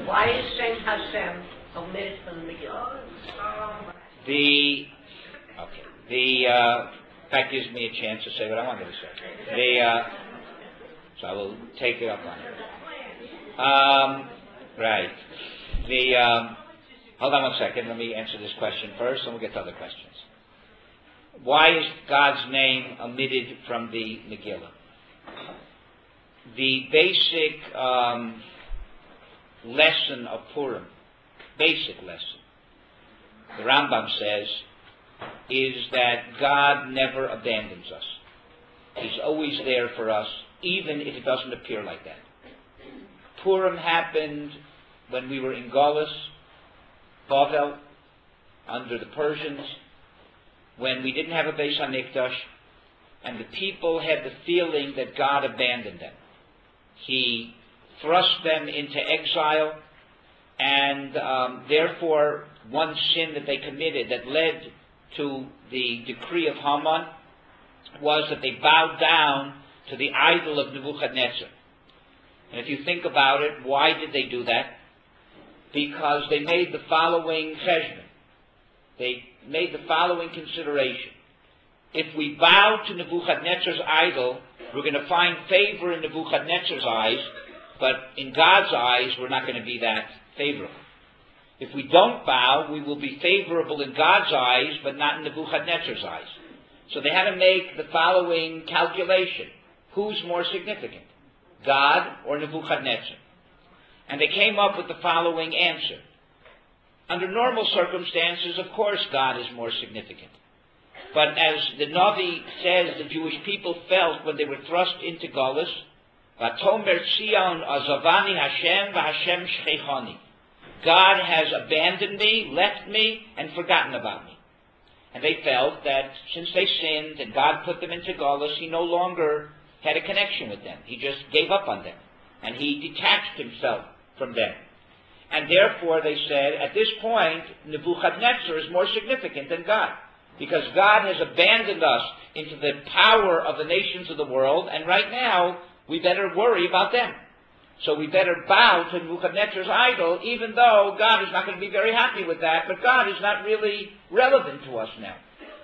Why is Saint Hashem omitted from the Megillah? That gives me a chance to say what I wanted to say. So I will take it up on it. Right. Hold on 1 second. Let me answer this question first, and we'll get to other questions. Why is God's name omitted from the Megillah? The basic lesson of Purim, basic lesson, the Rambam says, is that God never abandons us. He's always there for us, even if it doesn't appear like that. Purim happened when we were in Galus, Bavel, under the Persians, when we didn't have a Beis HaMikdash, and the people had the feeling that God abandoned them. He thrust them into exile, and therefore one sin that they committed that led to the decree of Haman was that they bowed down to the idol of Nebuchadnezzar. And if you think about it, why did they do that? Because they made the following cheshbon. They made the following consideration. If we bow to Nebuchadnezzar's idol, we're going to find favor in Nebuchadnezzar's eyes, but in God's eyes, we're not going to be that favorable. If we don't bow, we will be favorable in God's eyes, but not in Nebuchadnezzar's eyes. So they had to make the following calculation. Who's more significant, God or Nebuchadnezzar? And they came up with the following answer. Under normal circumstances, of course, God is more significant. But as the Navi says, the Jewish people felt when they were thrust into Galus, Vatomer Tzion azavani Hashem v'Hashem shchechani. God has abandoned me, left me, and forgotten about me. And they felt that since they sinned and God put them into Galus, He no longer had a connection with them. He just gave up on them. And He detached Himself from them. And therefore, they said, at this point, Nebuchadnezzar is more significant than God. Because God has abandoned us into the power of the nations of the world, and right now, we better worry about them. So we better bow to Nebuchadnezzar's idol, even though God is not going to be very happy with that, but God is not really relevant to us now.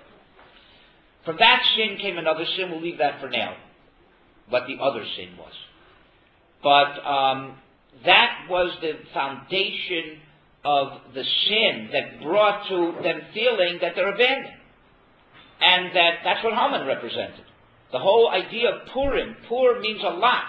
From that sin came another sin. We'll leave that for now, what the other sin was. But that was the foundation of the sin that brought to them feeling that they're abandoned. And that's what Haman represented. The whole idea of Purim, Pur means a lot.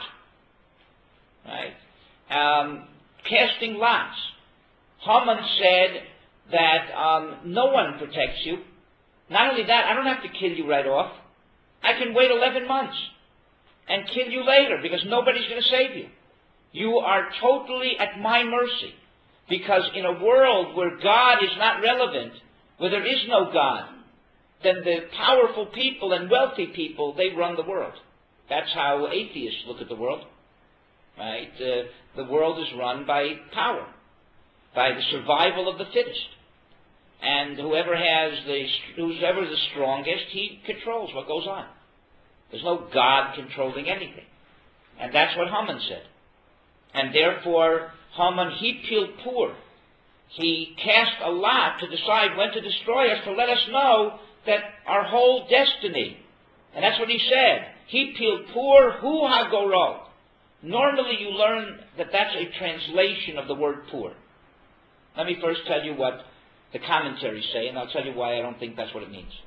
Right? Casting lots. Haman said that no one protects you. Not only that, I don't have to kill you right off. I can wait 11 months and kill you later because nobody's going to save you. You are totally at my mercy. Because in a world where God is not relevant, where there is no God, then the powerful people and wealthy people, they run the world. That's how atheists look at the world. Right? The world is run by power, by the survival of the fittest. And whoever's the strongest, he controls what goes on. There's no God controlling anything. And that's what Haman said. And therefore, Haman, he peeled Pur. He cast a lot to decide when to destroy us, to let us know that our whole destiny, and that's what he said, he peeled Pur hu hagoro. Normally you learn that that's a translation of the word Pur. Let me first tell you what the commentaries say, and I'll tell you why I don't think that's what it means.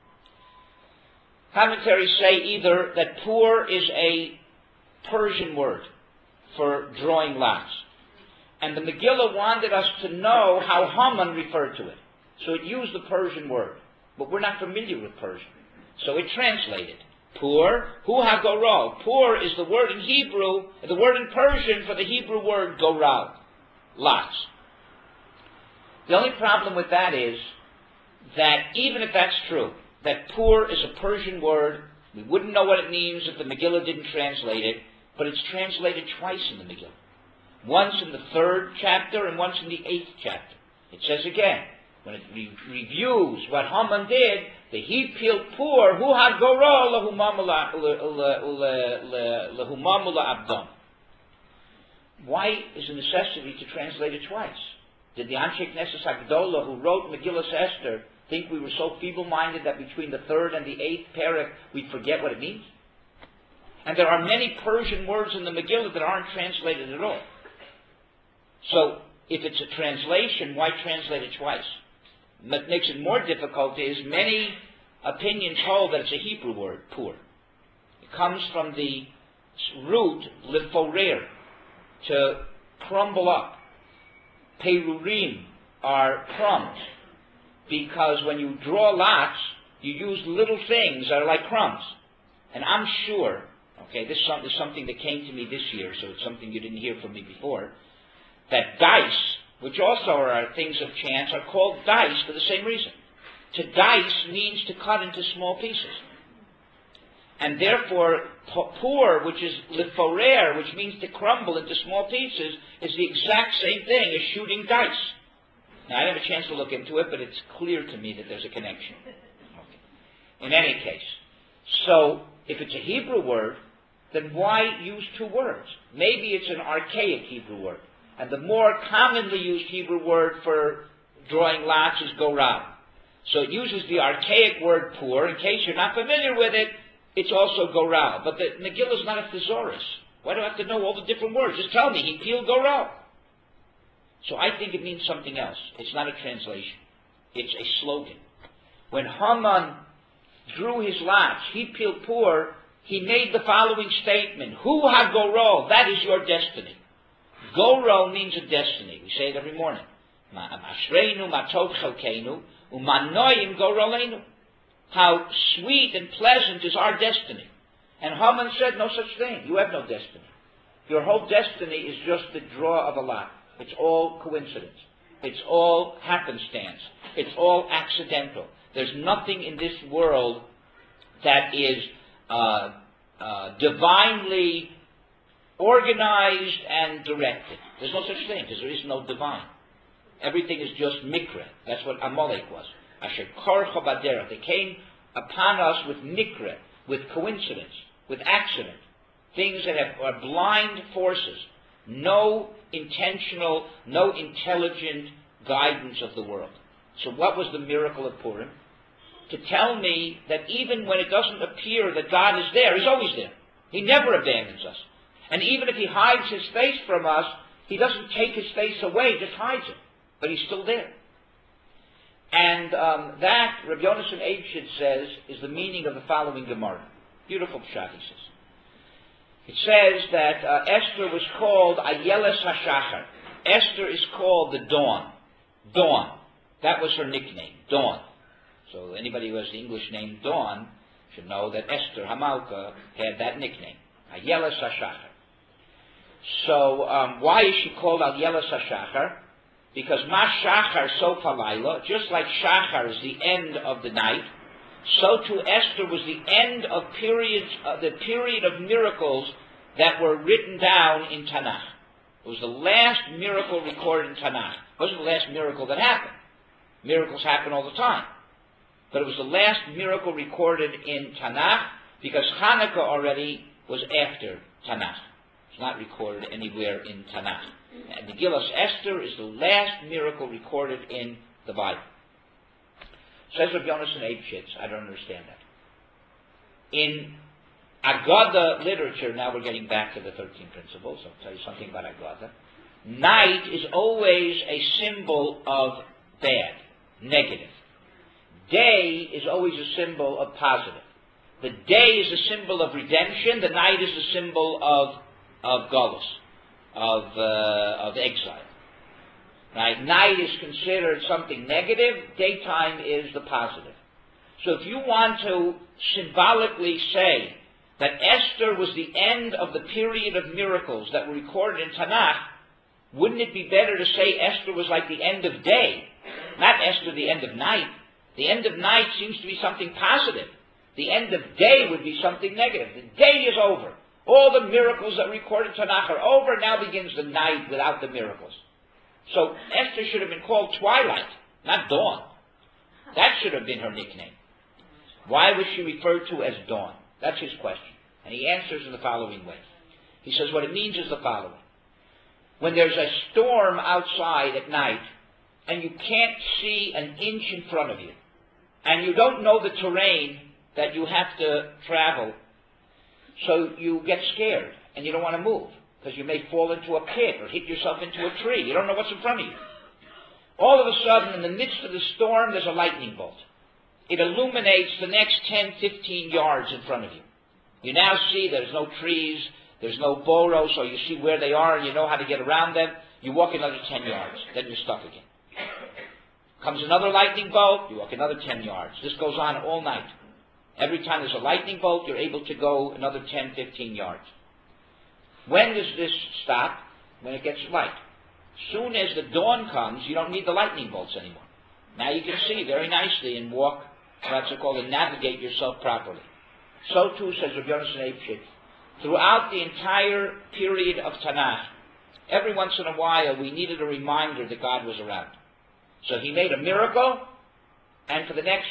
Commentaries say either that Pur is a Persian word for drawing lots. And the Megillah wanted us to know how Haman referred to it. So it used the Persian word. But we're not familiar with Persian. So it translated. Pur, hu hagoro. Pur is the word in Hebrew, the word in Persian for the Hebrew word goral. Lots. The only problem with that is that even if that's true, that Pur is a Persian word, we wouldn't know what it means if the Megillah didn't translate it, but it's translated twice in the Megillah. Once in the 3rd chapter and once in the 8th chapter. It says again, when it reviews what Haman did, the he peeled Pur, hu hagoro lahumamula abdom. why is the necessity to translate it twice? Did the Anshe Knesset Hagdolah, who wrote Megillas Esther, think we were so feeble-minded that between the third and the eighth parak we'd forget what it means? And there are many Persian words in the Megillah that aren't translated at all. So, if it's a translation, why translate it twice? What makes it more difficult is many opinions hold that it's a Hebrew word, pur. It comes from the root liforer, to crumble up. Perurim are crumbs, because when you draw lots, you use little things that are like crumbs. And I'm sure, okay, this is something that came to me this year, so it's something you didn't hear from me before, that dice, which also are things of chance, are called dice for the same reason. To dice means to cut into small pieces. And therefore, pur, which is liforer, which means to crumble into small pieces, is the exact same thing as shooting dice. Now, I didn't have a chance to look into it, but it's clear to me that there's a connection. Okay. In any case, so if it's a Hebrew word, then why use two words? Maybe it's an archaic Hebrew word. And the more commonly used Hebrew word for drawing lots is goral. So it uses the archaic word pur. In case you're not familiar with it, it's also goral. But the Megillah is not a thesaurus. Why do I have to know all the different words? Just tell me, he peeled goral. So I think it means something else. It's not a translation. It's a slogan. When Haman drew his lots, he peeled pur, he made the following statement: Hu ha-goral, that is your destiny. Goral means a destiny. We say it every morning. Ma'ashreinu matov chelkeinu umanoim goraleinu. How sweet and pleasant is our destiny. And Haman said, no such thing. You have no destiny. Your whole destiny is just the draw of a lot. It's all coincidence. It's all happenstance. It's all accidental. There's nothing in this world that is divinely organized and directed. There's no such thing, because there is no divine. Everything is just mikra. That's what Amalek was. Asher korcha baderech. They came upon us with mikra, with coincidence, with accident. Things that are blind forces. No intentional, no intelligent guidance of the world. So what was the miracle of Purim? To tell me that even when it doesn't appear that God is there, He's always there. He never abandons us. And even if He hides His face from us, He doesn't take His face away, just hides it. But He's still there. And that, Rabbi Yonasan Eibshitz says, is the meaning of the following Gemara. Beautiful pshat, he says. It says that Esther was called Ayeles HaShachar. Esther is called the Dawn. Dawn. That was her nickname, Dawn. So anybody who has the English name Dawn should know that Esther Hamalka had that nickname, Ayeles HaShachar. So why is she called Ayeles HaShachar? Because Ma Shachar Sof HaLayla, just like Shachar is the end of the night, so too Esther was the end of the period of miracles that were written down in Tanakh. It was the last miracle recorded in Tanakh. It wasn't the last miracle that happened. Miracles happen all the time. But it was the last miracle recorded in Tanakh, because Hanukkah already was after Tanakh. It's not recorded anywhere in Tanakh. And Megillas Esther is the last miracle recorded in the Bible. Says Rabbi Yonasan Eibshitz, I don't understand that. In Agada literature, now we're getting back to the 13 principles, I'll tell you something about Agada. Night is always a symbol of bad, negative. Day is always a symbol of positive. The day is a symbol of redemption, the night is a symbol of galus, of exile. Right? Night is considered something negative, daytime is the positive. So if you want to symbolically say that Esther was the end of the period of miracles that were recorded in Tanakh, wouldn't it be better to say Esther was like the end of day, not Esther the end of night? The end of night seems to be something positive. The end of day would be something negative. The day is over. All the miracles that were recorded in Tanakh are over. Now begins the night without the miracles. So Esther should have been called Twilight, not Dawn. That should have been her nickname. Why was she referred to as Dawn? That's his question. And he answers in the following way. He says what it means is the following. when there's a storm outside at night and you can't see an inch in front of you, and you don't know the terrain that you have to travel, so you get scared and you don't want to move because you may fall into a pit or hit yourself into a tree. You don't know what's in front of you. All of a sudden, in the midst of the storm, there's a lightning bolt. It illuminates the next 10, 15 yards in front of you. You now see there's no trees, there's no borrows, so you see where they are and you know how to get around them. You walk another 10 yards, then you're stuck again. Comes another lightning bolt, you walk another 10 yards. This goes on all night. Every time there's a lightning bolt, you're able to go another 10, 15 yards. When does this stop? When it gets light. Soon as the dawn comes, you don't need the lightning bolts anymore. Now you can see very nicely and walk, that's called, and navigate yourself properly. So too, says Rabbi Yonasan Eybeschutz, throughout the entire period of Tanakh, every once in a while we needed a reminder that God was around. So he made a miracle, and for the next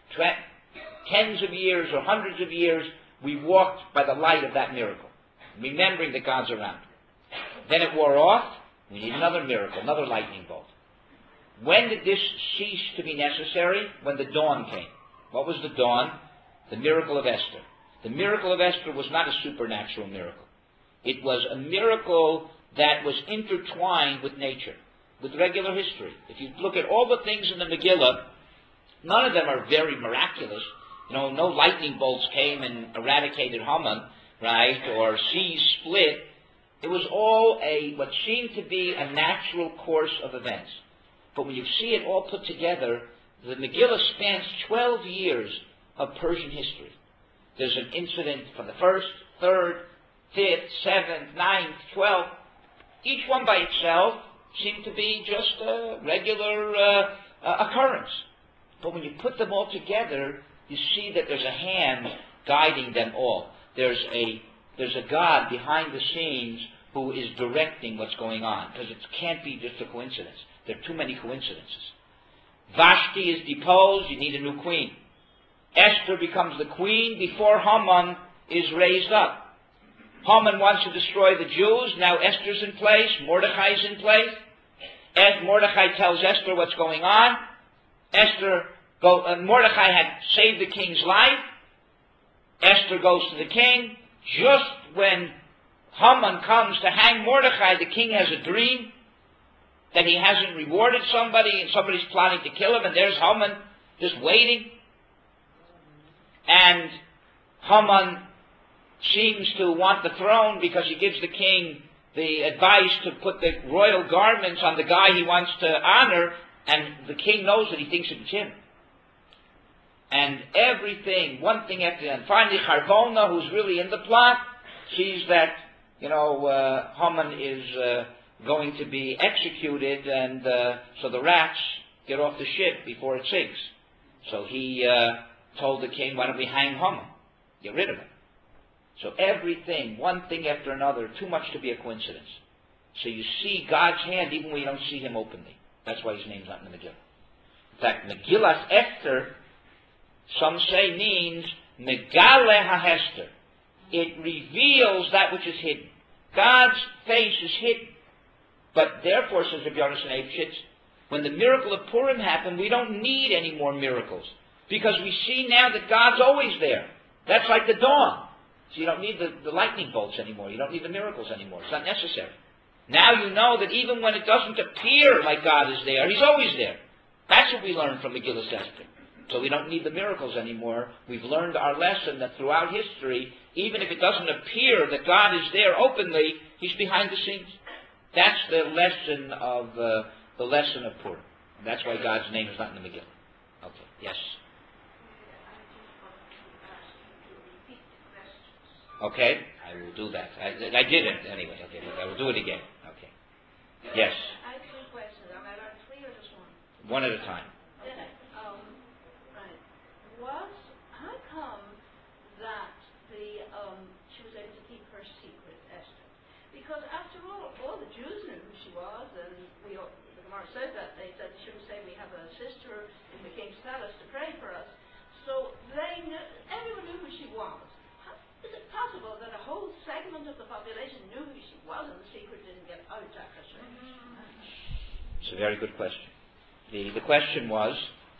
tens of years or hundreds of years, we walked by the light of that miracle, remembering that God's around. Then it wore off. We need another miracle, another lightning bolt. When did this cease to be necessary? When the dawn came. What was the dawn? The miracle of Esther. The miracle of Esther was not a supernatural miracle. It was a miracle that was intertwined with nature, with regular history. If you look at all the things in the Megillah, none of them are very miraculous. No lightning bolts came and eradicated Haman, right, or seas split. It was all what seemed to be a natural course of events. But when you see it all put together, the Megillah spans 12 years of Persian history. There's an incident from the 1st, 3rd, 5th, 7th, 9th, 12th. Each one by itself seemed to be just a regular occurrence. But when you put them all together, you see that there's a hand guiding them all. There's a God behind the scenes who is directing what's going on, because it can't be just a coincidence. There are too many coincidences. Vashti is deposed, you need a new queen. Esther becomes the queen before Haman is raised up. Haman wants to destroy the Jews, now Esther's in place, Mordechai's in place. Mordechai tells Esther what's going on. Mordechai had saved the king's life. Esther goes to the king. Just when Haman comes to hang Mordechai, the king has a dream that he hasn't rewarded somebody and somebody's plotting to kill him, and there's Haman just waiting. And Haman seems to want the throne because he gives the king the advice to put the royal garments on the guy he wants to honor, and the king knows that he thinks it's him. And everything, one thing after the other. And finally, Harbona, who's really in the plot, sees that, Haman is going to be executed, and so the rats get off the ship before it sinks. So he told the king, why don't we hang Haman? Get rid of him. So everything, one thing after another, too much to be a coincidence. So you see God's hand even when you don't see him openly. That's why his name's not in the Megillah. In fact, Megillas Esther, some say, means Megale HaHester. It reveals that which is hidden. God's face is hidden. But therefore, says Rabbi Yonasan Eybeschutz, when the miracle of Purim happened, we don't need any more miracles. Because we see now that God's always there. That's like the dawn. So you don't need the lightning bolts anymore. You don't need the miracles anymore. It's not necessary. Now you know that even when it doesn't appear like God is there, he's always there. That's what we learn from Megillas Esther. So we don't need the miracles anymore. We've learned our lesson that throughout history, even if it doesn't appear that God is there openly, he's behind the scenes. That's the lesson of Purim. And that's why God's name is not in the Megillah. Okay, yes. Okay, I will do that. I did it anyway. Okay, but I will do it again. Okay. Yes. I have three questions. Am I allowed three or just one? One at a time. Right. How come that she was able to keep her secret, Esther? Because after all the Jews knew who she was, and the Gemara said that. They said they shouldn't say we have a sister in the king's palace to pray for us. So everyone knew who she was. Is it possible that a whole segment of the population knew who she was and the secret didn't get out after It's a very good question. The question was,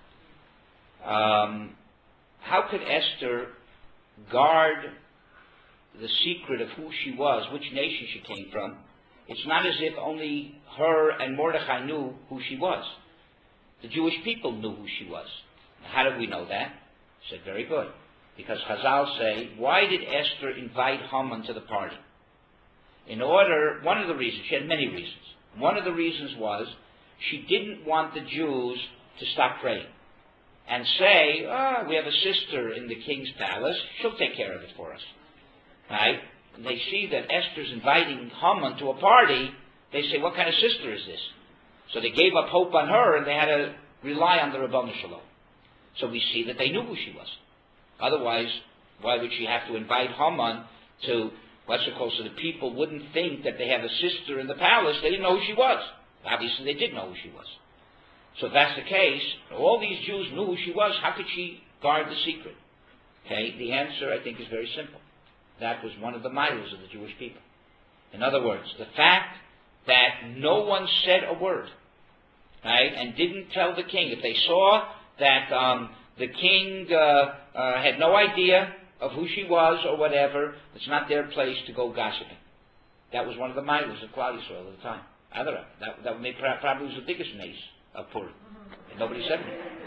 how could Esther guard the secret of who she was, which nation she came from? It's not as if only her and Mordechai knew who she was. The Jewish people knew who she was. How did we know that? I said, very good. Because Chazal say, why did Esther invite Haman to the party? One of the reasons, she had many reasons. One of the reasons was, she didn't want the Jews to stop praying and say, we have a sister in the king's palace, she'll take care of it for us. Right? And they see that Esther's inviting Haman to a party, they say, what kind of sister is this? So they gave up hope on her, and they had to rely on the Rabbanu Shalom. So we see that they knew who she was. Otherwise, why would she have to invite Haman to, so the people wouldn't think that they have a sister in the palace? They didn't know who she was. Obviously, they did know who she was. So if that's the case, all these Jews knew who she was. How could she guard the secret? Okay, the answer, I think, is very simple. That was one of the miles of the Jewish people. In other words, the fact that no one said a word, right, and didn't tell the king. If they saw that the king had no idea of who she was or whatever, it's not their place to go gossiping. That was one of the miles of Klal Yisrael at the time. That probably was the biggest mace of Purim. And nobody said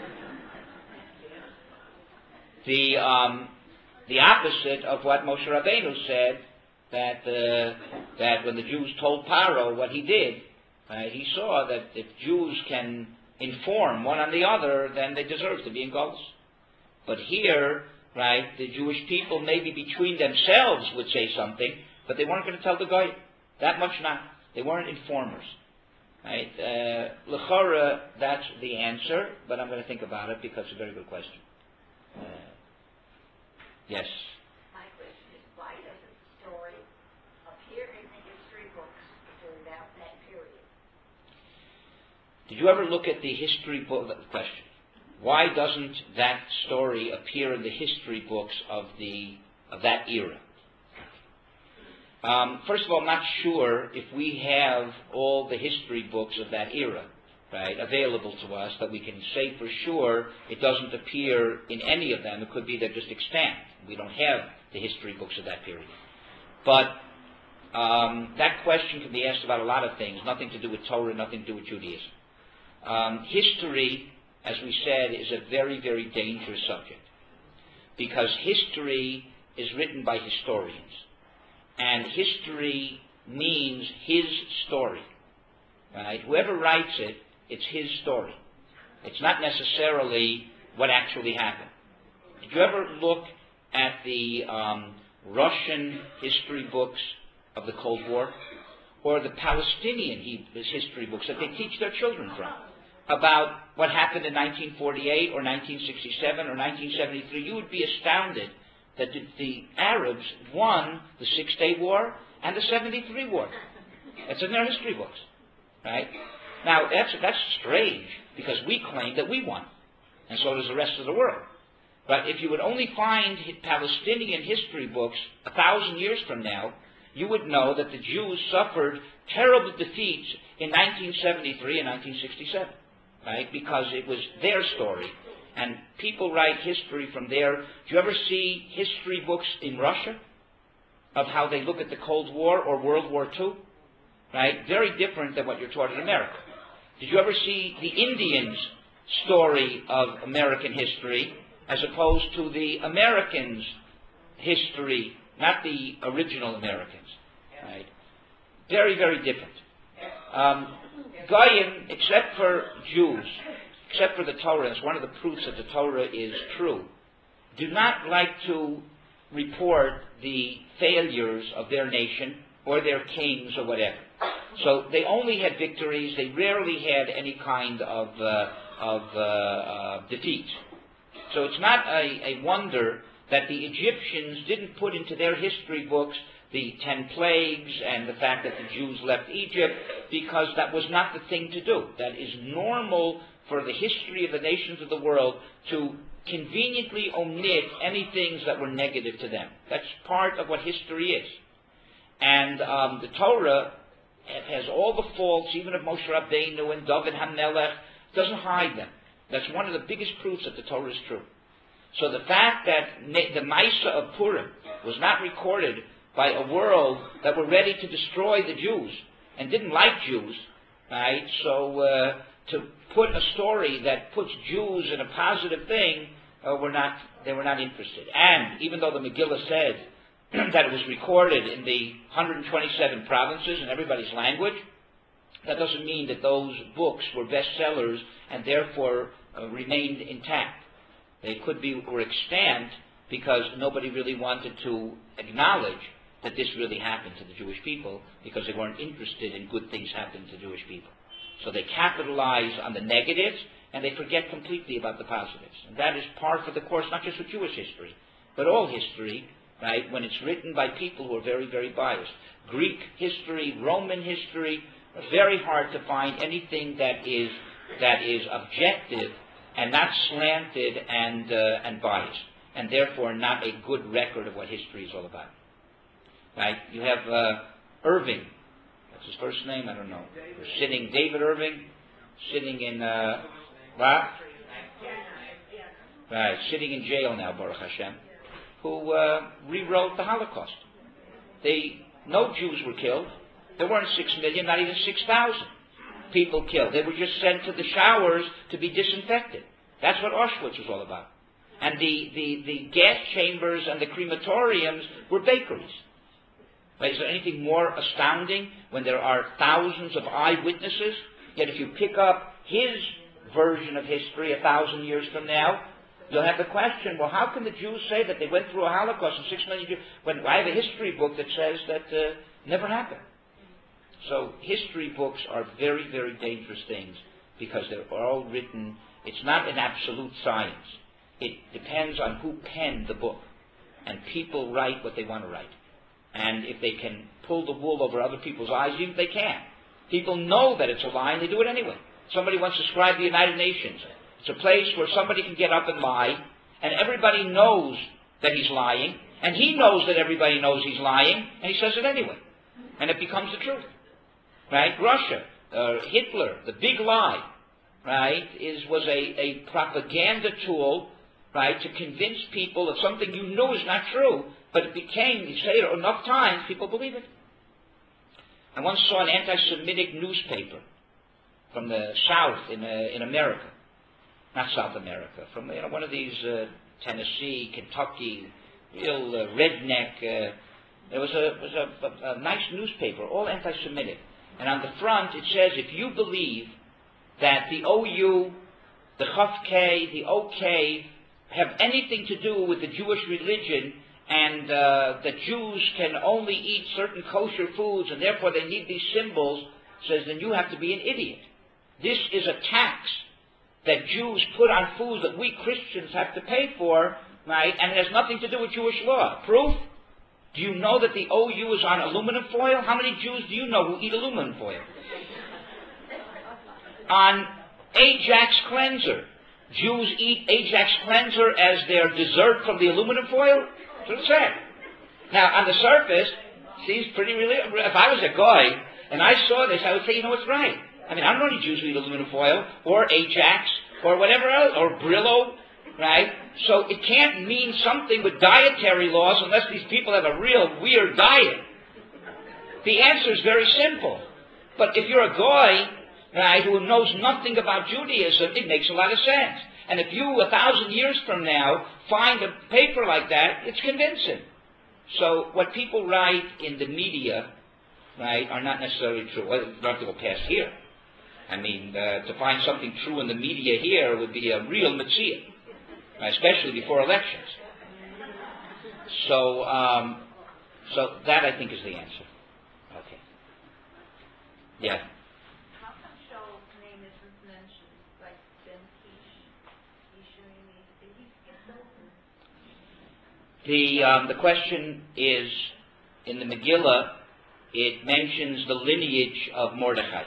anything. The opposite of what Moshe Rabbeinu said, that when the Jews told Paro what he did, he saw that if Jews can inform one on the other, then they deserve to be in Golus. But here, right, the Jewish people maybe between themselves would say something, but they weren't going to tell the guy. That much not. They weren't informers. Right? L'chora, that's the answer, but I'm going to think about it because it's a very good question. Yes? My question is, why doesn't the story appear in the history books during that period? Did you ever look at the history book? Question. Why doesn't that story appear in the history books of that era? First of all, I'm not sure if we have all the history books of that era, right, available to us that we can say for sure it doesn't appear in any of them. It could be they're just extant. We don't have the history books of that period. But that question can be asked about a lot of things, nothing to do with Torah, nothing to do with Judaism. History, as we said, is a very, very dangerous subject because history is written by historians. And history means his story. Right? Whoever writes it, it's his story. It's not necessarily what actually happened. Did you ever look at the Russian history books of the Cold War? Or the Palestinian history books that they teach their children from? About what happened in 1948 or 1967 or 1973? You would be astounded that the Arabs won the Six-Day War and the 73 War. It's in their history books, right? Now, that's strange, because we claim that we won, and so does the rest of the world. But if you would only find Palestinian history books 1,000 years from now, you would know that the Jews suffered terrible defeats in 1973 and 1967, right? Because it was their story. And people write history from there. Do you ever see history books in Russia of how they look at the Cold War or World War II? Right? Very different than what you're taught in America. Did you ever see the Indians' story of American history as opposed to the Americans' history, not the original Americans? Right? Very, very different. Goyim, except for Jews, except for the Torah, and it's one of the proofs that the Torah is true, do not like to report the failures of their nation or their kings or whatever. So they only had victories. They rarely had any kind of defeat. So it's not a wonder that the Egyptians didn't put into their history books the 10 plagues and the fact that the Jews left Egypt, because that was not the thing to do. That is normal for the history of the nations of the world to conveniently omit any things that were negative to them. That's part of what history is. And the Torah has all the faults, even of Moshe Rabbeinu and David HaMelech, doesn't hide them. That's one of the biggest proofs that the Torah is true. So the fact that the Maisa of Purim was not recorded by a world that were ready to destroy the Jews and didn't like Jews, right? So to put a story that puts Jews in a positive thing, they were not interested. And even though the Megillah said that it was recorded in the 127 provinces in everybody's language, that doesn't mean that those books were bestsellers and therefore remained intact. They were extant because nobody really wanted to acknowledge that this really happened to the Jewish people, because they weren't interested in good things happening to Jewish people. So they capitalize on the negatives and they forget completely about the positives. And that is par for the course, not just with Jewish history, but all history, right? When it's written by people who are very, very biased. Greek history, Roman history, very hard to find anything that is objective and not slanted and biased, and therefore not a good record of what history is all about. Right? You have Irving. What's his first name? I don't know. David Irving, sitting in what? Right, sitting in jail now, Baruch Hashem, who rewrote the Holocaust. No Jews were killed. There weren't 6 million, not even 6,000 people killed. They were just sent to the showers to be disinfected. That's what Auschwitz was all about. And the gas chambers and the crematoriums were bakeries. Is there anything more astounding when there are thousands of eyewitnesses? Yet if you pick up his version of history 1,000 years from now, you'll have the question, well, how can the Jews say that they went through a Holocaust and 6 million Jews, when I have a history book that says that never happened? So history books are very, very dangerous things because they're all written, it's not an absolute science. It depends on who penned the book. And people write what they want to write. And if they can pull the wool over other people's eyes, even if they can. People know that it's a lie and they do it anyway. Somebody once described the United Nations. It's a place where somebody can get up and lie, and everybody knows that he's lying, and he knows that everybody knows he's lying, and he says it anyway. And it becomes the truth. Right? Russia, Hitler, the big lie, right, was a propaganda tool, right, to convince people of something you know is not true, but it became, you say it enough times, people believe it. I once saw an anti-Semitic newspaper from the South in America, not South America, from one of these Tennessee, Kentucky, real redneck. It was a nice newspaper, all anti-Semitic. And on the front it says, if you believe that the OU, the Chaf K, the OK have anything to do with the Jewish religion, and that Jews can only eat certain kosher foods and therefore they need these symbols, says then you have to be an idiot. This is a tax that Jews put on foods that we Christians have to pay for, right? And it has nothing to do with Jewish law. Proof? Do you know that the OU is on aluminum foil? How many Jews do you know who eat aluminum foil? On Ajax cleanser. Jews eat Ajax cleanser as their dessert from the aluminum foil? That's what it said. Now, on the surface, seems pretty really. If I was a guy and I saw this, I would say, you know, it's right. I mean, I don't know any Jews who eat aluminum foil, or Ajax, or whatever else, or Brillo, right? So it can't mean something with dietary laws unless these people have a real weird diet. The answer is very simple. But if you're a guy, right, who knows nothing about Judaism, it makes a lot of sense. And if you, 1,000 years from now, find a paper like that, it's convincing. So what people write in the media, right, are not necessarily true. Well, you don't have to go past here. I mean, to find something true in the media here would be a real mitzvah, right, especially before elections. So that, I think, is the answer. Okay. Yeah. How come Shaul's name isn't mentioned, like Ben Kish, did he skip over? The question is, in the Megillah, it mentions the lineage of Mordechai.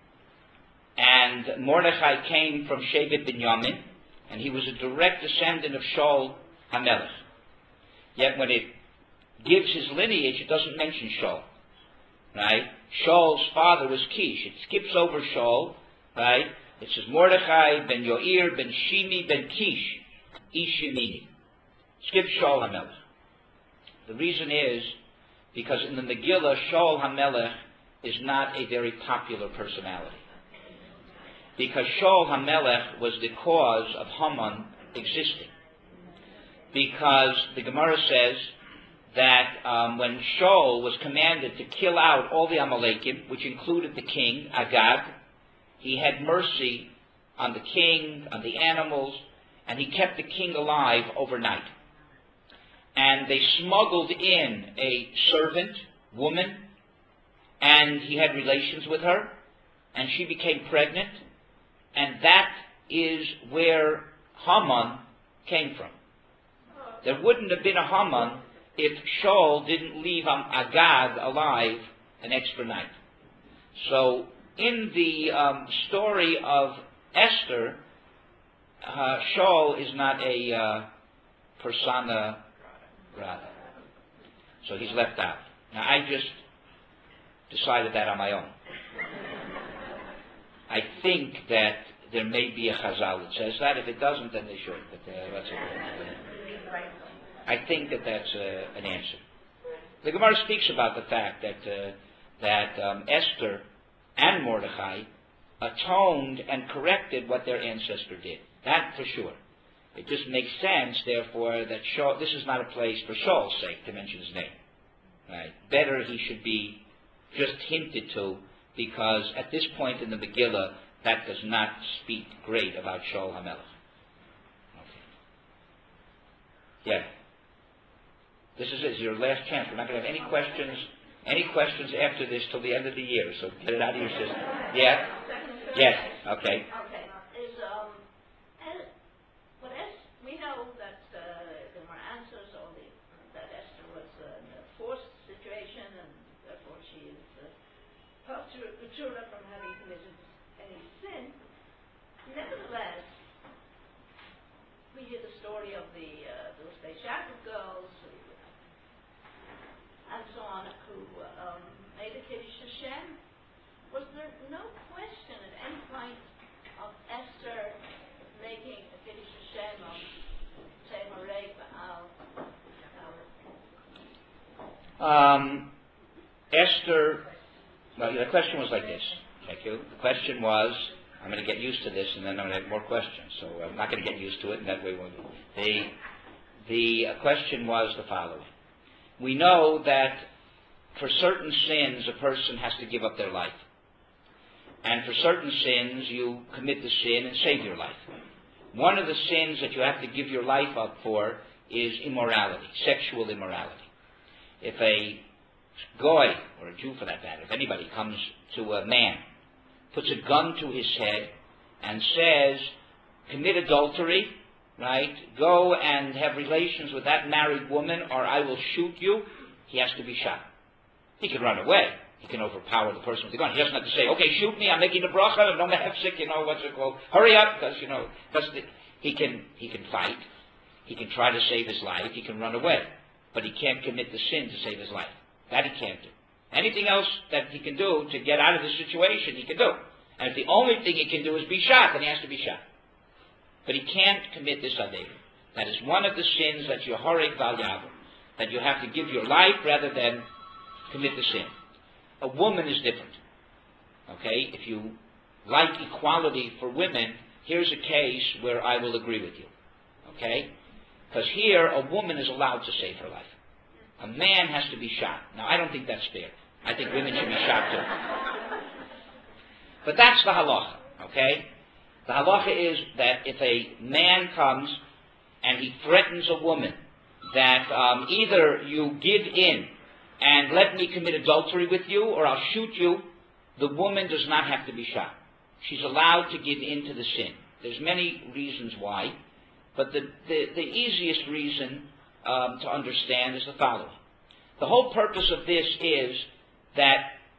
And Mordechai came from Shevet Binyamin, and he was a direct descendant of Shaul HaMelech. Yet when it gives his lineage, it doesn't mention Shaul. right? Shaul's father was Kish. It skips over Shaul, right? It says Mordechai ben Yoir ben Shimi ben Kish, Ish Yemini. Skip Shaul HaMelech. The reason is because in the Megillah, Shaul HaMelech is not a very popular personality. Because Shaul HaMelech was the cause of Haman existing. Because the Gemara says that when Shaul was commanded to kill out all the Amalekim, which included the king, Agag, he had mercy on the king, on the animals, and he kept the king alive overnight. And they smuggled in a servant woman, and he had relations with her, and she became pregnant, and that is where Haman came from. There wouldn't have been a Haman if Shaul didn't leave Agag alive an extra night. So in the story of Esther, Shaul is not a persona grata. So he's left out. Now I just decided that on my own. I think that there may be a Chazal that says that. If it doesn't, then they should. But that's okay. I think that that's an answer. The Gemara speaks about the fact that Esther and Mordechai atoned and corrected what their ancestor did. That for sure. It just makes sense, therefore, that this is not a place for Shaul's sake to mention his name. Right? Better he should be just hinted to, because at this point in the Megillah, that does not speak great about Shaul HaMelech. Okay. Yeah. This is your last chance. We're not going to have any questions after this till the end of the year, so get it out of your system. Yeah? Yes. Okay. We know that there were answers, that Esther was in a forced situation, and therefore she is Petura from having committed any sin. Nevertheless, we hear the story of those Beis Yaakov girls and so on who made a Kiddush Hashem. Was there no question at any point of Esther making a Kiddush Hashem on Temarei Baal? Esther, well, the question was like this. Thank you. The question was, I'm going to get used to this, and then I'm going to have more questions. So I'm not going to get used to it, and that way the question was the following. We know that for certain sins, a person has to give up their life. And for certain sins, you commit the sin and save your life. One of the sins that you have to give your life up for is immorality, sexual immorality. If a goy, or a Jew for that matter, if anybody comes to a man, puts a gun to his head and says, commit adultery, right, go and have relations with that married woman or I will shoot you, he has to be shot. He can run away. He can overpower the person with the gun. He doesn't have to say, okay, shoot me, I'm making the bracha, no mehefsik, what's it called? Hurry up, because, he can fight. He can try to save his life. He can run away. But he can't commit the sin to save his life. That he can't do. Anything else that he can do to get out of the situation, he can do. And if the only thing he can do is be shot, then he has to be shot. But he can't commit this aveira. That is one of the sins that you horek val yavam, that you have to give your life rather than commit the sin. A woman is different. Okay? If you like equality for women, here's a case where I will agree with you. Okay? Because here, a woman is allowed to save her life. A man has to be shot. Now, I don't think that's fair. I think women should be shot too. But that's the halacha. Okay? The halacha is that if a man comes and he threatens a woman that either you give in and let me commit adultery with you or I'll shoot you, the woman does not have to be shot. She's allowed to give in to the sin. There's many reasons why, but the easiest reason to understand is the following. The whole purpose of this is that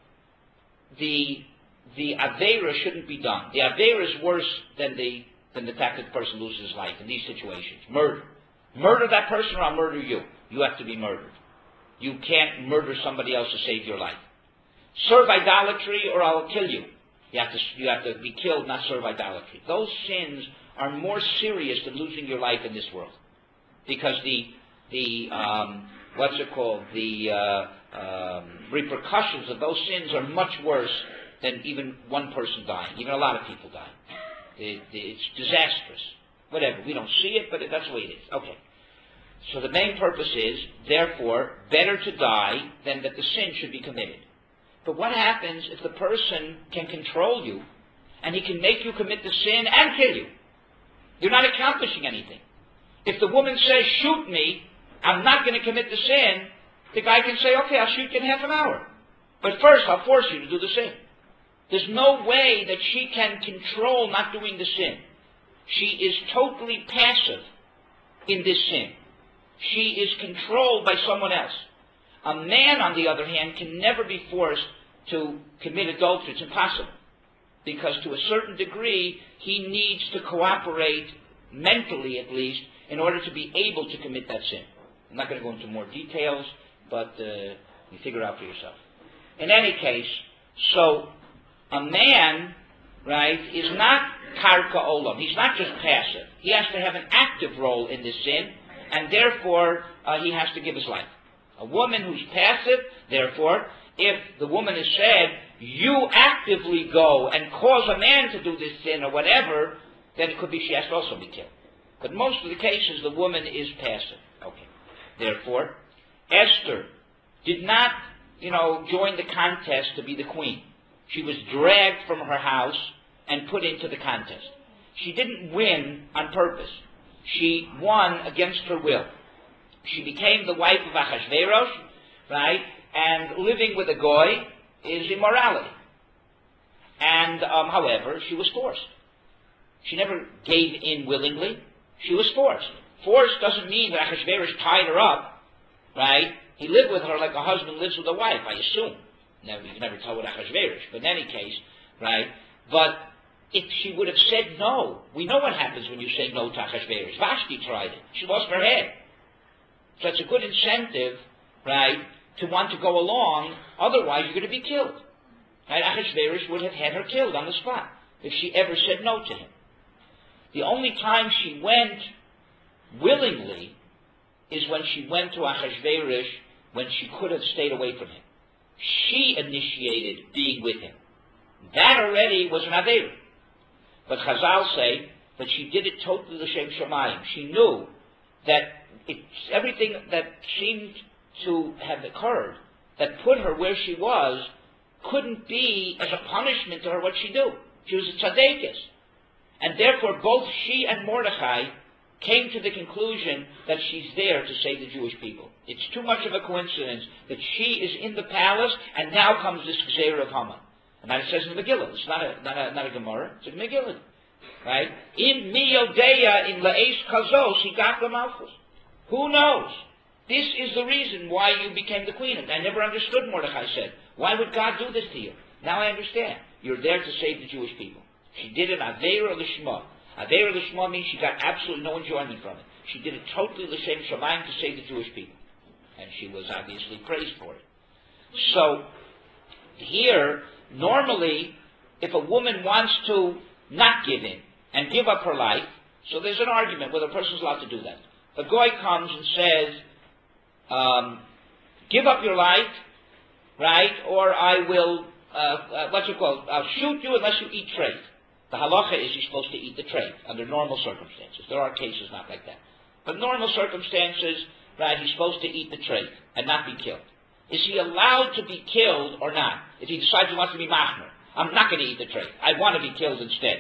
the aveira shouldn't be done. The aveira is worse than the fact that the person loses his life in these situations. Murder. Murder that person or I'll murder you. You have to be murdered. You can't murder somebody else to save your life. serve idolatry or I'll kill you. You have to be killed, not serve idolatry. Those sins are more serious than losing your life in this world, because the repercussions of those sins are much worse than even one person dying, even a lot of people dying. It's disastrous. Whatever, we don't see it, but that's the way it is. Okay. So the main purpose is, therefore, better to die than that the sin should be committed. But what happens if the person can control you, and he can make you commit the sin and kill you? You're not accomplishing anything. If the woman says, shoot me, I'm not going to commit the sin, the guy can say, okay, I'll shoot you in half an hour. But first, I'll force you to do the sin. There's no way that she can control not doing the sin. She is totally passive in this sin. She is controlled by someone else. A man, on the other hand, can never be forced to commit adultery. It's impossible. Because to a certain degree, he needs to cooperate, mentally at least, in order to be able to commit that sin. I'm not going to go into more details, but you figure it out for yourself. In any case, so a man, right, is not karka olam. He's not just passive. He has to have an active role in this sin, and therefore he has to give his life. A woman who's passive, therefore, if the woman is said, you actively go and cause a man to do this sin or whatever, then it could be she has to also be killed. But most of the cases, the woman is passive. Okay. Therefore, Esther did not, join the contest to be the queen. She was dragged from her house and put into the contest. She didn't win on purpose. She won against her will. She became the wife of Achashverosh, right? And living with a goy is immorality. And, however, she was forced. She never gave in willingly. She was forced. Force doesn't mean that Achashverosh tied her up, right? He lived with her like a husband lives with a wife, I assume. You can never tell with Achashverosh, but in any case, right? But if she would have said no, we know what happens when you say no to Achashverosh. Vashti tried it. She lost her head. So it's a good incentive, right, to want to go along, otherwise you're going to be killed. Right? Achashverosh would have had her killed on the spot if she ever said no to him. The only time she went willingly is when she went to Achashverosh when she could have stayed away from him. She initiated being with him. That already was an Aveira. But Chazal say that she did it totally l'shem shamayim. She knew that everything that seemed to have occurred, that put her where she was, couldn't be as a punishment to her what she do. She was a tzaddikus. And therefore both she and Mordechai came to the conclusion that she's there to save the Jewish people. It's too much of a coincidence that she is in the palace and now comes this Gzeira of Haman. And that it says in the Megillah. It's not a Gemara. It's a Megillah. Right? In mi yodeya in la'es kazos he got the malchus. Who knows? This is the reason why you became the queen. And I never understood, Mordechai said. Why would God do this to you? Now I understand. You're there to save the Jewish people. She did it Aveira Lishma. Aveira Lishma means she got absolutely no enjoyment from it. She did it totally l'shem shamayim to save the Jewish people. And she was obviously praised for it. So, here, normally, if a woman wants to not give in and give up her life, so there's an argument whether a person's allowed to do that. A goy comes and says, give up your life, right, or I will, I'll shoot you unless you eat trade. The halacha is you're supposed to eat the trade under normal circumstances. There are cases not like that. But normal circumstances, right, he's supposed to eat the trade and not be killed. Is he allowed to be killed or not? If he decides he wants to be machmer, I'm not going to eat the trade. I want to be killed instead.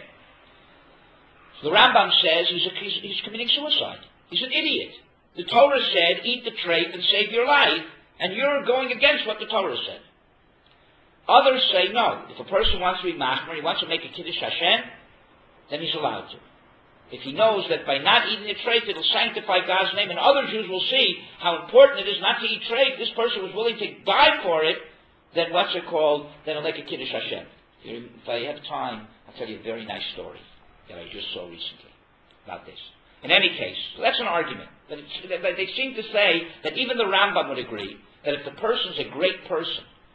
So the Rambam says he's committing suicide. He's an idiot. The Torah said, eat the trade and save your life, and you're going against what the Torah said. Others say no. If a person wants to be machmer, he wants to make a kiddush Hashem, then he's allowed to. If he knows that by not eating the trait, it'll sanctify God's name, and other Jews will see how important it is not to eat trait, this person was willing to die for it, then then he'll make a kiddush Hashem. If I have time, I'll tell you a very nice story that I just saw recently about this. In any case, so that's an argument. But they seem to say that even the Rambam would agree that if the person's a great person,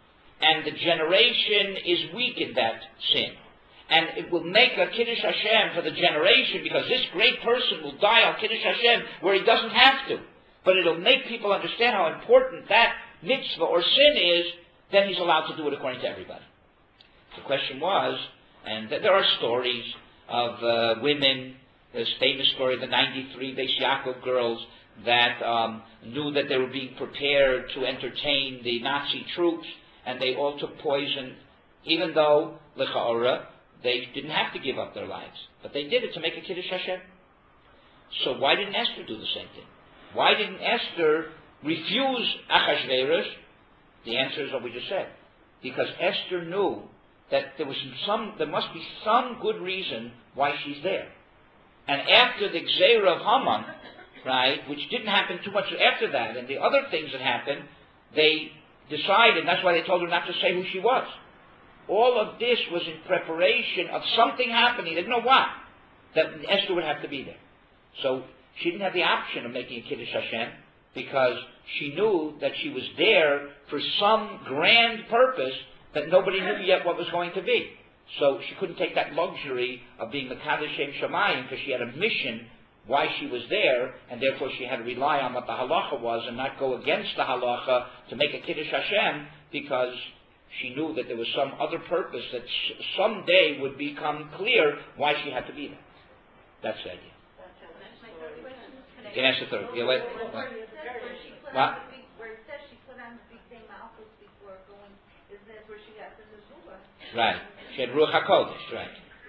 and the generation is weak in that sin. And it will make a Kiddush Hashem for the generation, because this great person will die on Kiddush Hashem where he doesn't have to. But it'll make people understand how important that mitzvah or sin is, then he's allowed to do it according to everybody. The question was, and there are stories of women, this famous story of the 93 Beis Yaakov girls that knew that they were being prepared to entertain the Nazi troops, and they all took poison, even though, l'cha'ora, they didn't have to give up their lives. But they did it to make a Kiddush Hashem. So why didn't Esther do the same thing? Why didn't Esther refuse Achashverosh? The answer is what we just said. Because Esther knew that there must be some good reason why she's there. And after the Gzeira of Haman, right, which didn't happen too much after that, and the other things that happened, they decided, and that's why they told her not to say who she was. All of this was in preparation of something happening. They didn't know what. That Esther would have to be there. So she didn't have the option of making a Kiddush Hashem, because she knew that she was there for some grand purpose that nobody knew yet what was going to be. So she couldn't take that luxury of being the Mekadosh Shem Shamayim, because she had a mission why she was there, and therefore she had to rely on what the halacha was and not go against the halacha to make a Kiddush Hashem, because she knew that there was some other purpose that someday would become clear why she had to be there. That's the idea. You can ask the third. Yeah, wait. Where it says she put on the big malchus before going, isn't that where she got the nezuah? Right. She had Ruach HaKodesh, right.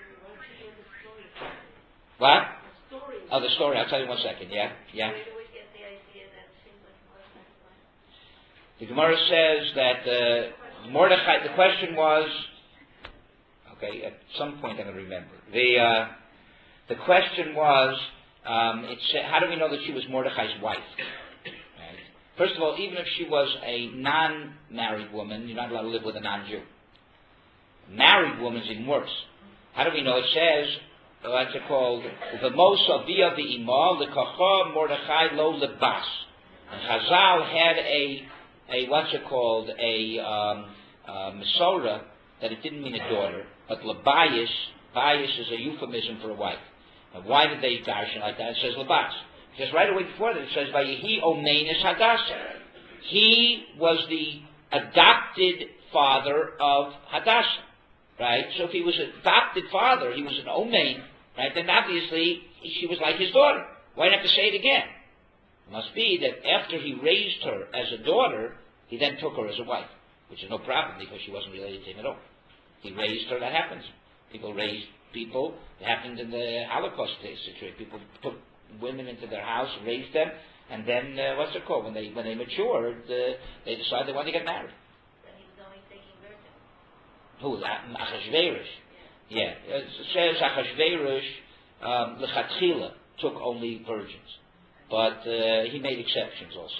What? Oh, the story. I'll tell you 1 second. Yeah? Yeah. Where do we get the idea that it seems like The Gemara says that Mordechai, the question was, okay, at some point I'm going to remember. The question was, how do we know that she was Mordechai's wife? Right? First of all, even if she was a non-married woman, you're not allowed to live with a non-Jew. Married woman is even worse. How do we know? It says, what's it called? The Mosa via the Imal, the Kacha Mordechai lo lebas. And Chazal had a what's it called? A Mesora, that it didn't mean a daughter, but lebayis. Bayis is a euphemism for a wife. And why did they darshan like that? It says lebas. Because right away before that it says Vayehi Omenis Hadassah. He was the adopted father of Hadassah. Right? So if he was an adopted father, he was an Omein, right? Then obviously she was like his daughter. Why not have to say it again? It must be that after he raised her as a daughter, he then took her as a wife, which is no problem because she wasn't related to him at all. He raised her. That happens. People raised people. It happened in the Holocaust situation. People took women into their house, raised them, and then what's it called? When they matured, they decided they wanted to get married. Then he was only taking virgins. Who? Achashverosh. Yeah. It says Achashverosh lechatchila took only virgins, but he made exceptions also.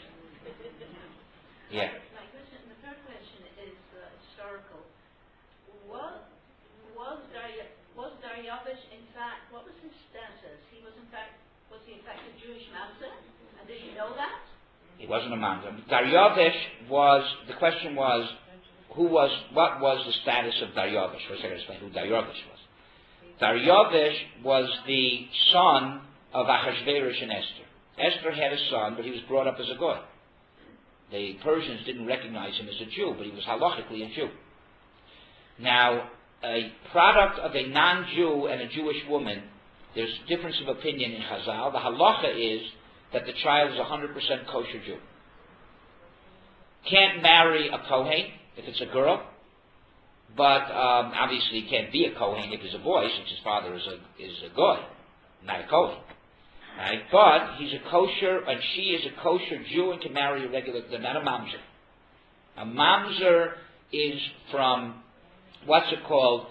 Yeah. My question, the third question is historical. Was Daryavish in fact, what was his status? Was he in fact a Jewish mamzer? And did you know that? He wasn't a mamzer. Daryavish was, the question was, what was the status of Daryavish? First I gotta explain who Daryavish was. Daryavish was the son of Achashverosh and Esther. Esther had a son, but he was brought up as a goy. The Persians didn't recognize him as a Jew, but he was halachically a Jew. Now, a product of a non-Jew and a Jewish woman, there's difference of opinion in Chazal. The halacha is that the child is 100% kosher Jew. Can't marry a Kohen if it's a girl, but obviously he can't be a Kohen if he's a boy, since his father is a goy, not a Kohen. Right? But he's a kosher, and she is a kosher Jew and can marry a regular, they're not a mamzer. A mamzer is from, what's it called,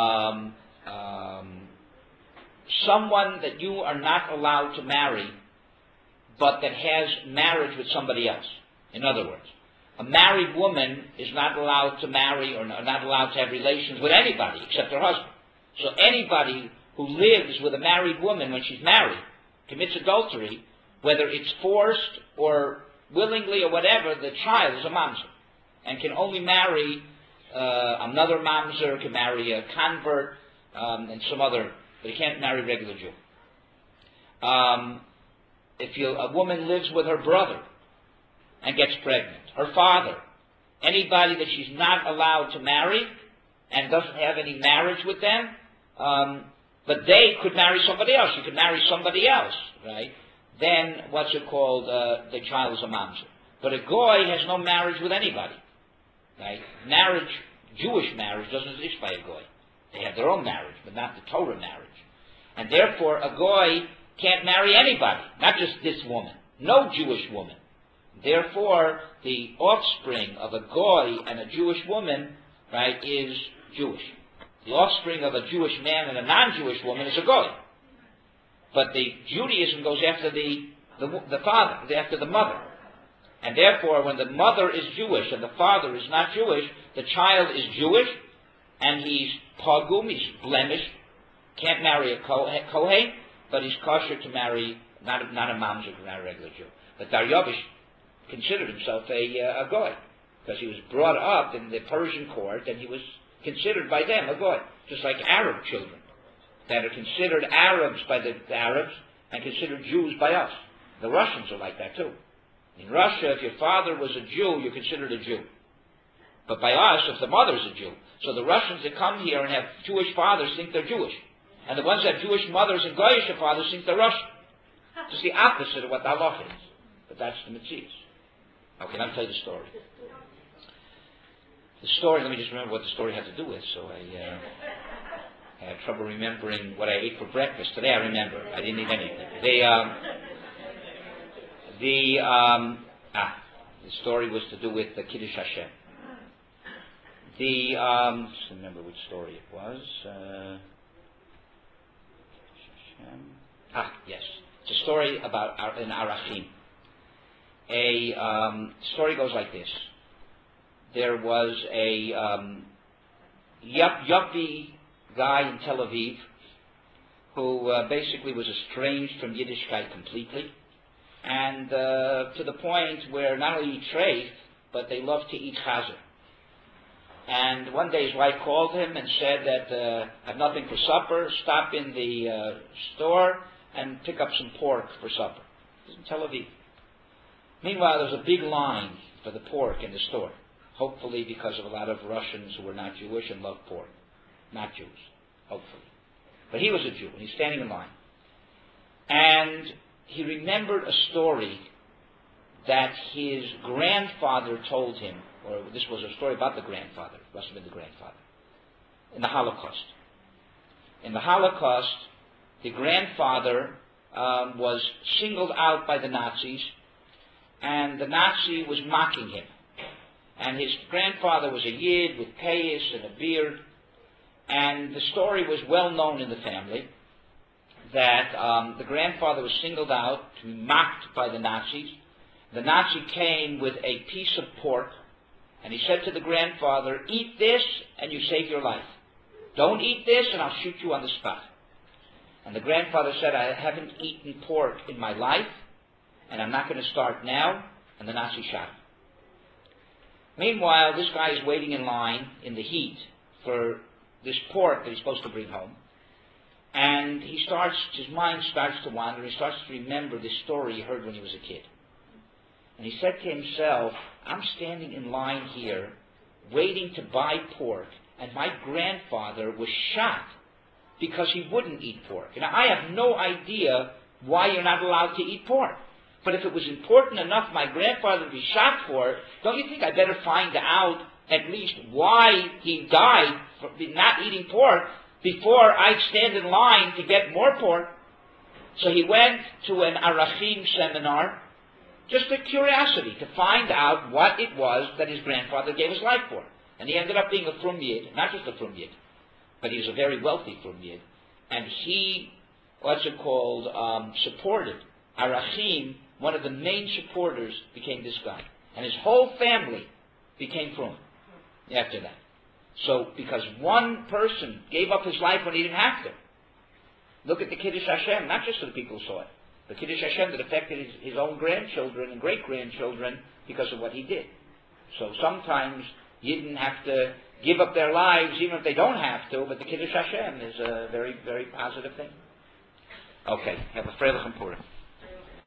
someone that you are not allowed to marry, but that has marriage with somebody else. In other words, a married woman is not allowed to marry or not allowed to have relations with anybody except her husband. So anybody who lives with a married woman when she's married commits adultery, whether it's forced or willingly or whatever, the child is a mamzer. and can only marry another mamzer, can marry a convert, and some other, but he can't marry a regular Jew. If a woman lives with her brother and gets pregnant, her father, anybody that she's not allowed to marry and doesn't have any marriage with them, but they could marry somebody else. You could marry somebody else, right? Then what's it called? The child is a mamzer. But a goy has no marriage with anybody, right? Marriage, Jewish marriage, doesn't exist by a goy. They have their own marriage, but not the Torah marriage. And therefore, a goy can't marry anybody, not just this woman. No Jewish woman. Therefore, the offspring of a goy and a Jewish woman, right, is Jewish. The offspring of a Jewish man and a non-Jewish woman is a goy. But the Judaism goes after the father, after the mother. And therefore, when the mother is Jewish and the father is not Jewish, the child is Jewish, and he's pagum, he's blemished, can't marry a Kohen, but he's kosher to marry, not a mamzer, to marry a regular Jew. But Daryavish considered himself a goy, because he was brought up in the Persian court, and he was considered by them a goy, just like Arab children that are considered Arabs by the Arabs and considered Jews by us. The Russians are like that too. In Russia, if your father was a Jew, you're considered a Jew. But by us, if the mother's a Jew. So the Russians that come here and have Jewish fathers think they're Jewish. And the ones that have Jewish mothers and Goyish fathers think they're Russian. It's the opposite of what the halacha is. But that's the mitzvahs. Okay, I'll tell you the story. The story, let me just remember what the story had to do with, so I had trouble remembering what I ate for breakfast. Today I remember. I didn't eat anything. The story was to do with the Kiddush Hashem. Just remember which story it was. Yes. It's a story about an Arachim. A story goes like this. There was a yuppie guy in Tel Aviv who basically was estranged from Yiddishkeit completely, and to the point where not only eat treif, but they love to eat chazer. And one day his wife called him and said that I have nothing for supper, stop in the store and pick up some pork for supper. It was in Tel Aviv. Meanwhile, there was a big line for the pork in the store, hopefully because of a lot of Russians who were not Jewish and loved pork. Not Jews, hopefully. But he was a Jew, and he's standing in line. And he remembered a story that his grandfather told him, or this was a story about the grandfather, it must have been the grandfather, in the Holocaust. In the Holocaust, the grandfather was singled out by the Nazis, and the Nazi was mocking him. And his grandfather was a Yid with payas and a beard, and the story was well known in the family that the grandfather was singled out to be mocked by the Nazis. The Nazi came with a piece of pork, and he said to the grandfather, eat this and you save your life. Don't eat this and I'll shoot you on the spot. And the grandfather said, I haven't eaten pork in my life, and I'm not going to start now, and the Nazi shot him. Meanwhile, this guy is waiting in line in the heat for this pork that he's supposed to bring home. And his mind starts to wander, he starts to remember this story he heard when he was a kid. And he said to himself, I'm standing in line here, waiting to buy pork, and my grandfather was shot because he wouldn't eat pork. Now, I have no idea why you're not allowed to eat pork. But if it was important enough my grandfather to be shot for it, don't you think I better find out at least why he died for not eating pork before I stand in line to get more pork? So he went to an Arachim seminar, just a curiosity, to find out what it was that his grandfather gave his life for. And he ended up being a Frum Yid, not just a Frum Yid, but he was a very wealthy Frum Yid. And he, supported Arachim. One of the main supporters became this guy. And his whole family became Frum after that. So, because one person gave up his life when he didn't have to. Look at the Kiddush Hashem, not just for the people who saw it. The Kiddush Hashem that affected his own grandchildren and great-grandchildren because of what he did. So sometimes Yidden have to give up their lives, even if they don't have to, but the Kiddush Hashem is a very, very positive thing. Okay, have a Freilich and Purim.